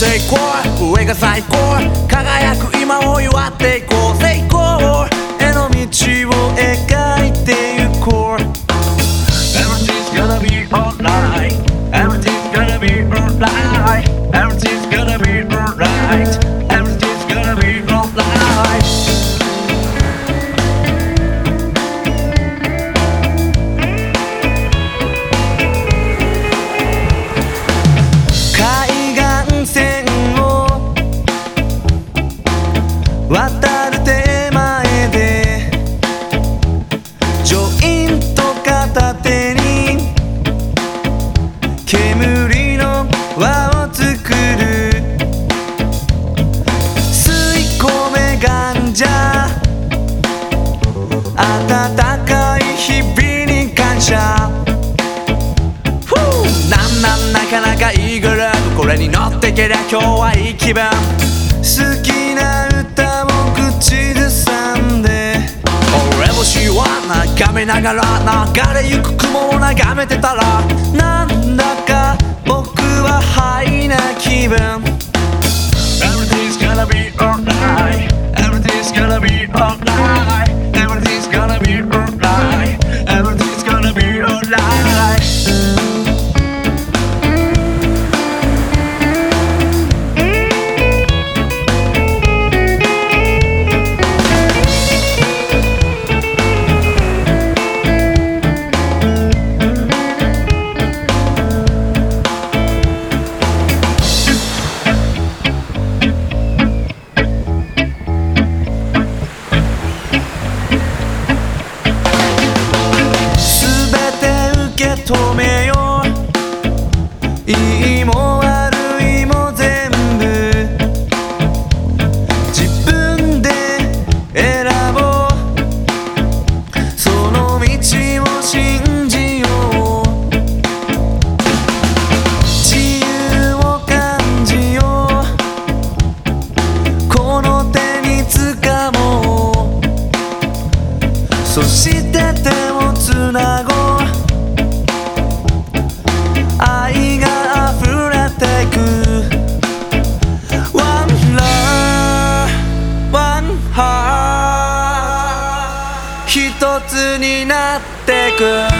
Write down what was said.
ていこう、上が最高、輝く今を祝っていこう、成功への道を描いてゆこう。 Everything's gonna be alright, everything's gonna be alright, everything's gonna be alright, everything's gonna be alright. 海岸線を渡る手前でジョイント片手に煙の輪を作る、吸い込めガンジャ、暖かい日々に感謝。なかなかいいグルーヴ、これに乗ってけりゃ今日はいい気分。好きな歌も口ずさんで、俺星は眺めながら流れゆく雲を眺めてたら、なんだか僕はハイな気分。 Everything's gonna be alright, everything's gonna be alright, everything's gonna be alright, everything's gonna be alright. 止めよう、いいも悪いも全部自分で選ぼう、その道を信じよう、自由を感じよう、この手につかもう、そして手をつなごう、愛が溢れてく One love, one heart 一つになってく。